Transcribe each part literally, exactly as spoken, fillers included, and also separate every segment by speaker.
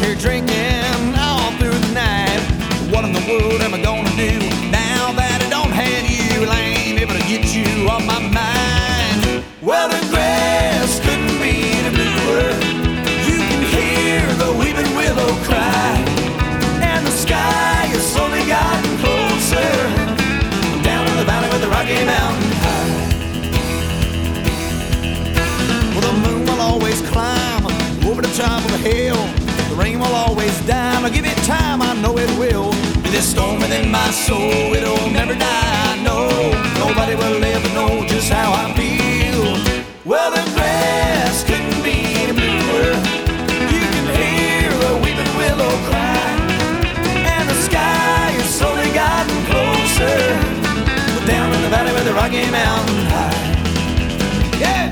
Speaker 1: here drinking all through the night. What in the world am I gonna do now that I don't have you? I ain't able to get you off my mind. Well, the grass couldn't be any bluer. You can hear the weeping willow cry, and the sky has slowly gotten closer down in the valley with the Rocky Mountain High. Well, the moon will always climb over the top of the hill. The rain will always die. I'll give it time, I know it will. This storm within my soul, it'll never die. I know nobody will ever know just how I feel. Well, the grass couldn't be any bluer. You can hear the weeping willow cry, and the sky has slowly gotten closer down in the valley with the Rocky Mountain High. Yeah!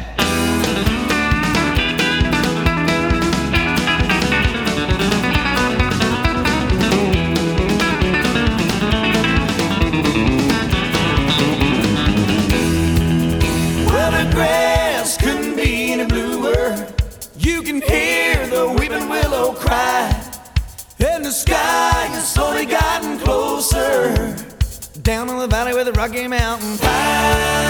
Speaker 1: Grass couldn't be any bluer. You can hear the weeping willow cry, and the sky has slowly gotten closer down in the valley with the Rocky Mountain High.